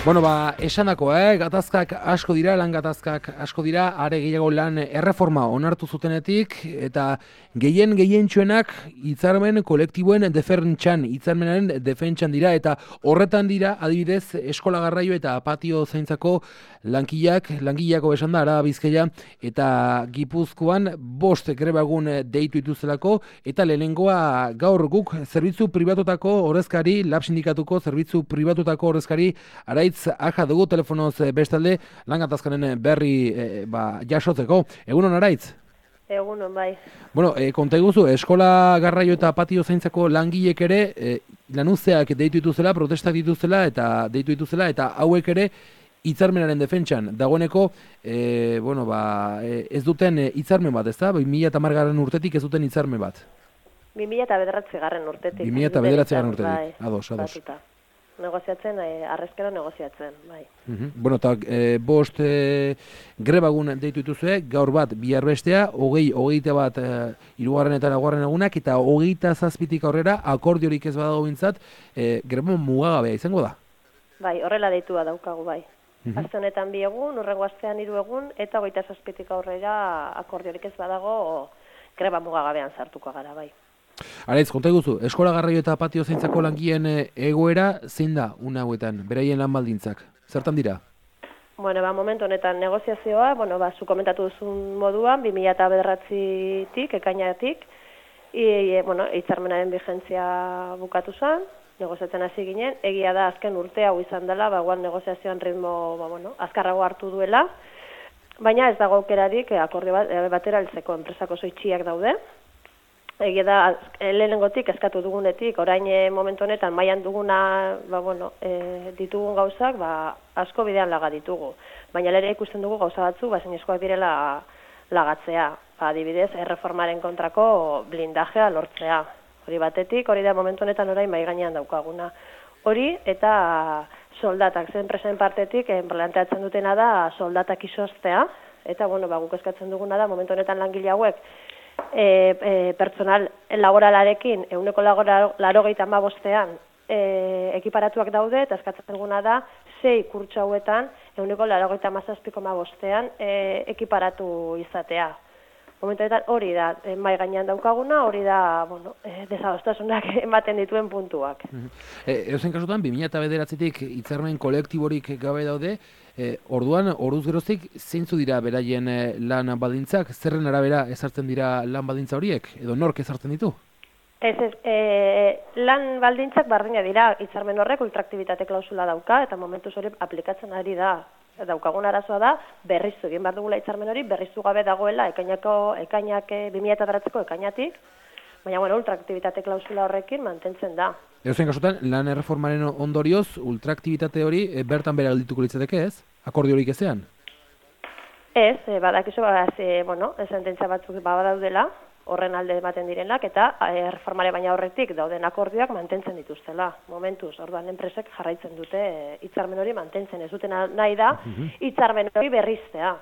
Bueno, esandakoa, gatazkak asko dira, lan gatazkak asko dira, are gehiago lan erreforma onartu zutenetik, eta gehientsuenak hitzarmen kolektiboen defentsan, hitzarmenaren defentsan dira, eta horretan dira, adibidez, eskola garraio eta patio zaintzako langileako esan da, Araba Bizkaia, eta Gipuzkoan 5 grebagun deitu dituzelako, eta lehenengoa gaur guk zerbitzu pribatutako ordezkari, lab sindikatuko zerbitzu pribatutako ordezkari, Araitz Aja dugu telefonoz bestalde lan gatazkaren berri jasotzeko. Egunon, Araitz? Egunon, bai. Bueno, konta iguzu, eskola garraio eta patio zaintzako langilek ere lanuzteak deitu dituzela, protestak dituzela eta hauek ere hitzarmenaren defentsan. Dagoeneko, ez duten hitzarmen bat, ezta? 2010 urtetik ez duten hitzarmen bat. 2009 urtetik. 2009 urtetik, ados. Batuta. Negoziatzen, arrezkero negoziatzen, bai. Bueno, eta 5 grebagun deitu dituzue, gaur bat, bihar bestea, 20 bat hirugarren eta laugarren egunak, eta 27 aurrera, akordiorik ez badago bintzat, greba mugagabea izango da? Bai, horrela deitua daukagu, bai. Aste honetan 2 egun, hurrengo astean 3 egun, eta 27 aurrera akordiorik ez badago, greba mugagabean sartuko gara, bai. Araitz, konta iguzu, eskola garraio eta patio zaintzako langileen egoera zein da una hauetan, beraien lan baldintzak? Zertan dira? Bueno, momentu honetan negoziazioa, zu komentatu duzun moduan, 2009tik, ekainatik, hitzarmenaren bigentzia bukatu zen, negoziatzen hasi ginen, egia da azken urte hau izan dela, guan negoziazioan ritmo azkarrago hartu duela, baina ez dago aukerarik akordio batera heltzeko, enpresako oso itxiak daude. Egia da, lehenengotik eskatu dugunetik, orain momentu honetan mailan duguna, ditugun gauzak, asko bidean laga ditugu. Baina lere ikusten dugu gauza batzu, zinezkoak direla lagatzea. Adibidez, erreformaren kontrako blindajea lortzea. Hori batetik, hori da momentu honetan orain mai gainean daukaguna. Hori eta soldatak, zen enpresen partetik, planteatzen dutena da soldatak izoztea, eta guk eskatzen duguna da momentu honetan langile hauek, personal laboralarekin 185ean ekiparatuak daude, eta eskatzen duguna da 6 kurtso hauetan 187,5ean ekiparatu izatea. Momentuetan hori da mai gainean daukaguna, hori da desadostasunak ematen dituen puntuak. Edozein kasutan 2009tik hitzarmen kolektiborik gabe daude, orduan, orduz geroztik, zeintzu dira beraien lan baldintzak? Zerren arabera ezartzen dira lan baldintza horiek? Edo nork ezartzen ditu? Lan baldintzak bardina dira, hitzarmen horrek ultraaktibitate klausula dauka, eta momentuz hori aplikatzen ari da. Daukagun arazoa da, berriztu egin behar dugula hitzarmen hori, berriztu gabe dagoela ekainak 2009ko ekainatik, baina ultraaktibitate klausula horrekin mantentzen da. Edozein kasutan, lan erreformaren ondorioz, ultraaktibitate hori bertan bera geldituko litzateke ez? Akordiorik ezean? Ez, badakizu, sententzia batzuk badaudela, horren alde ematen direnak, eta erreformare baina horretik dauden akordioak mantentzen dituztela. Momentuz, orduan enpresek jarraitzen dute hitzarmen hori mantentzen. Ez dutena nahi da, hitzarmen hori berriztea.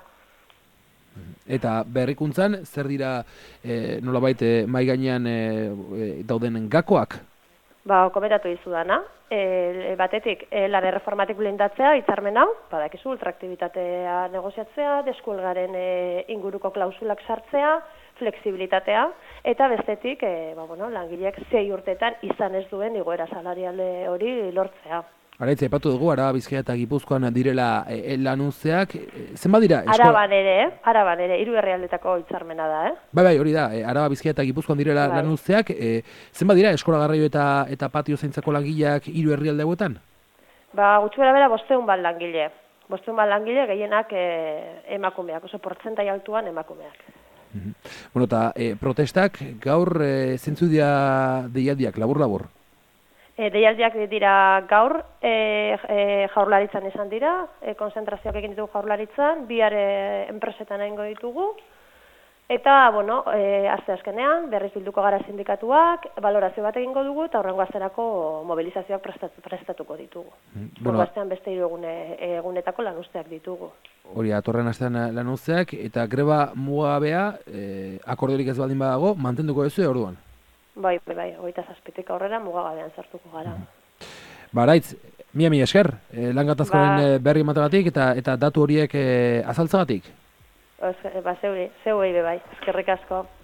Eta berrikuntzan, zer dira nolabait mai gainean dauden gakoak? Komentatu dizudana, batetik lan erreformatik blindatzea hitzarmen hau, badakizu ultraaktibitatea negoziatzea, deskuelgaren inguruko klausulak sartzea, flexibilitatea, eta bestetik langileak 6 urtetan izan ez duen igoera salariale hori lortzea. Araitz, aipatu dugu, Araba Bizkaia eta Gipuzkoan direla lanuzteak, zenbat dira? Araban ere, 3 herrialdetako hitzarmena da, Bai, hori da, Araba Bizkaia eta Gipuzkoan direla lanuzteak, zenbat dira eskola garraio eta patio zaintzako langileak 3 herrialde hauetan? Gutxi bera 500 bat langile. 500 bat langile gehienak emakumeak, oso portzentai altuan emakumeak. Bueno, eta protestak gaur zeintzu dira deialdiak, labur-labur? Deialdiak dira gaur, jaurlaritzan izan dira, konzentrazioak egin ditugu jaurlaritzan, bihar enpresetan egingo ditugu, eta, aste azkenean, berriz bilduko gara sindikatuak, balorazio bat egingo dugu, eta horrengo asterako mobilizazioak prestatuko ditugu. Horrengo astean beste 3 egunetako lanuzteak ditugu. Hori, atorren astean lanuzteak, eta greba mugabea, akordiorik ez baldin badago, mantenduko duzu orduan? Bai, 27tik aurrera mugagabean sartuko gara. Baraitz, mila esker, lan gatazkaren berri emategatik eta datu horiek azaltzagatik. Zeuri be bai, eskerrik asko.